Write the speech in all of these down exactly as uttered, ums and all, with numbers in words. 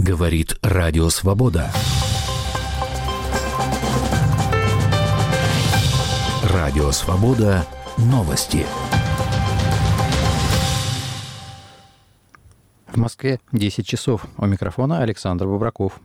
Говорит Радио Свобода. Радио Свобода. Новости. В Москве десять часов. У микрофона Александр Бобраков.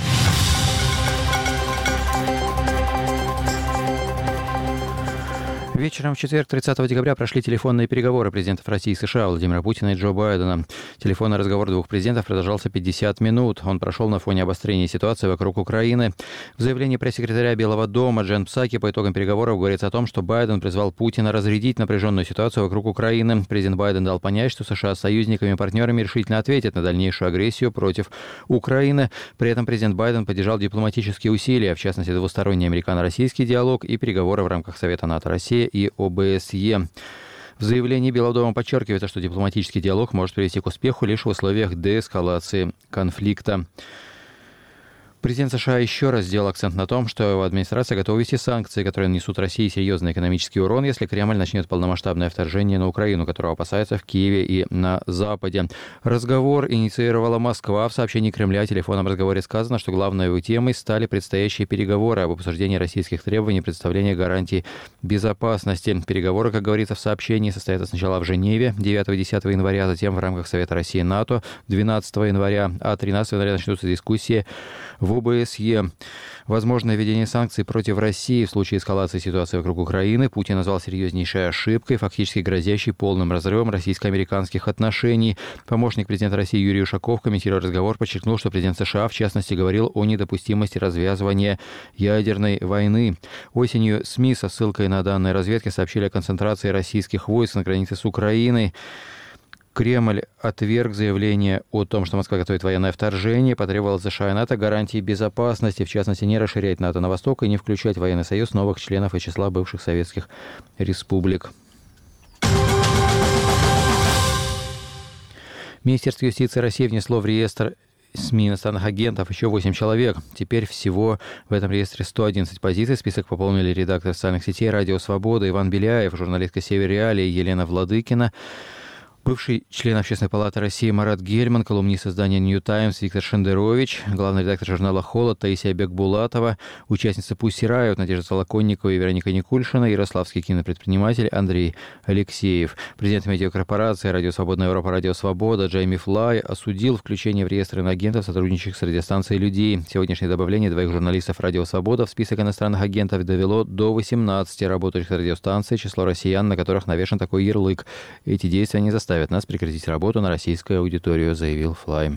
Вечером в четверг, тридцатого декабря, прошли телефонные переговоры президентов России и США Владимира Путина и Джо Байдена. Телефонный разговор двух президентов продолжался пятьдесят минут. Он прошел на фоне обострения ситуации вокруг Украины. В заявлении пресс-секретаря Белого дома Джен Псаки по итогам переговоров говорится о том, что Байден призвал Путина разрядить напряженную ситуацию вокруг Украины. Президент Байден дал понять, что США с союзниками и партнерами решительно ответят на дальнейшую агрессию против Украины. При этом президент Байден поддержал дипломатические усилия, в частности, двусторонний американо-российский диалог и переговоры в рамках Совета НАТО-Россия и о бэ эс е. В заявлении Белого дома подчеркивается, что дипломатический диалог может привести к успеху лишь в условиях деэскалации конфликта. Президент США еще раз сделал акцент на том, что его администрация готова ввести санкции, которые нанесут России серьезный экономический урон, если Кремль начнет полномасштабное вторжение на Украину, которого опасаются в Киеве и на Западе. Разговор инициировала Москва. В сообщении Кремля о телефонном разговоре сказано, что главной его темой стали предстоящие переговоры об обсуждении российских требований и представлении гарантий безопасности. Переговоры, как говорится в сообщении, состоятся сначала в Женеве девятого-десятого января, затем в рамках Совета России и НАТО двенадцатого января, а тринадцатого января начнутся дискуссии в о бэ эс е. Возможное введение санкций против России в случае эскалации ситуации вокруг Украины Путин назвал серьезнейшей ошибкой, фактически грозящей полным разрывом российско-американских отношений. Помощник президента России Юрий Ушаков, комментируя разговор, подчеркнул, что президент США, в частности, говорил о недопустимости развязывания ядерной войны. Осенью СМИ со ссылкой на данные разведки сообщили о концентрации российских войск на границе с Украиной. Кремль отверг заявление о том, что Москва готовит военное вторжение, потребовал от США и НАТО гарантии безопасности, в частности, не расширять НАТО на восток и не включать военный союз новых членов из числа бывших советских республик. Министерство юстиции России внесло в реестр СМИ иностранных агентов еще восемь человек. Теперь всего в этом реестре сто одиннадцать позиций. Список пополнили редактор социальных сетей «Радио Свобода» Иван Беляев, журналистка «Север Реалии» Елена Владыкина, бывший член Общественной палаты России Марат Гельман, колумнист издания «Нью Таймс» Виктор Шендерович, главный редактор журнала «Холод» Таисия Бекбулатова, участница «Пусси Райот» Надежда Солоконникова и Вероника Никульшина, ярославский кинопредприниматель Андрей Алексеев. Президент медиакорпорации «Радио Свободная Европа», «Радио Свобода» Джейми Флай осудил включение в реестр иноагентов, сотрудничающих с радиостанцией «Людей». Сегодняшнее добавление двоих журналистов «Радио Свобода» в список иностранных агентов довело до восемнадцати работающих радиостанций, число россиян, на которых навешан такой ярлык. Эти действия не заставят ставят нас прекратить работу на российскую аудиторию, заявил Флай.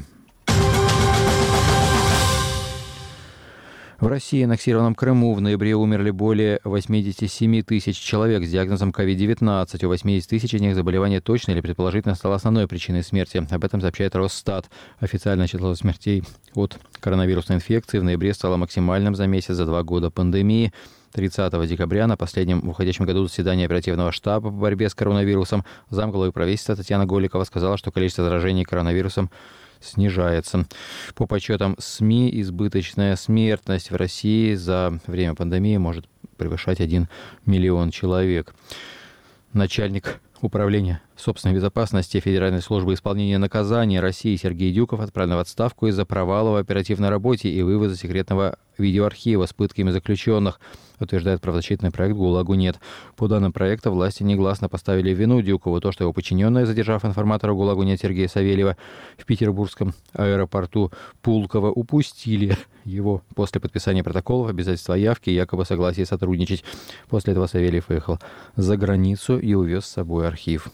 В России и аннексированном Крыму в ноябре умерли более восемьдесят семь тысяч человек с диагнозом ковид девятнадцать. У восемьдесят тысяч из них заболевание точно или предположительно стало основной причиной смерти. Об этом сообщает Росстат. Официальное число смертей от коронавирусной инфекции в ноябре стало максимальным за месяц за два года пандемии. тридцатого декабря на последнем в уходящем году заседании оперативного штаба по борьбе с коронавирусом замглавы правительства Татьяна Голикова сказала, что количество заражений коронавирусом снижается. По подсчетам СМИ, избыточная смертность в России за время пандемии может превышать один миллион человек. Начальник управления собственной безопасности Федеральной службы исполнения наказания России Сергей Дюков отправлен в отставку из-за провала в оперативной работе и вывоза секретного видеоархива с пытками заключенных, утверждает правозащитный проект «ГУЛАГу нет». По данным проекта, власти негласно поставили в вину Дюкову то, что его подчиненные, задержав информатора «ГУЛАГу нет» Сергея Савельева в петербургском аэропорту Пулково, упустили его после подписания протоколов, обязательства о явке и якобы согласия сотрудничать. После этого Савельев уехал за границу и увез с собой архив.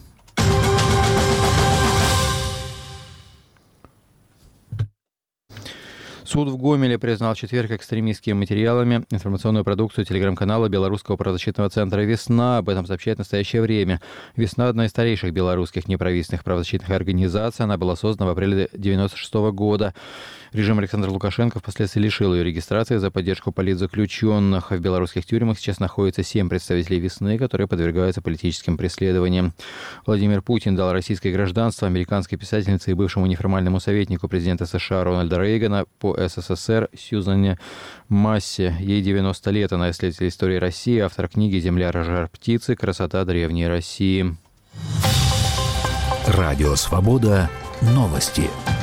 Суд в Гомеле признал в четверг экстремистскими материалами информационную продукцию телеграм-канала белорусского правозащитного центра «Весна». Об этом сообщает «В настоящее время». «Весна» — одна из старейших белорусских неправительственных правозащитных организаций. Она была создана в апреле девяносто шестого года. Режим Александра Лукашенко впоследствии лишил ее регистрации за поддержку политзаключенных. В белорусских тюрьмах сейчас находится семь представителей «Весны», которые подвергаются политическим преследованиям. Владимир Путин дал российское гражданство американской писательнице и бывшему неформальному советнику президента США Рональда Рейгана по эс эс эс эр Сьюзанне Массе. Ей девяносто лет. Она исследователь истории России, автор книги «Земля, жар птицы. Красота древней России». Радио Свобода. Новости.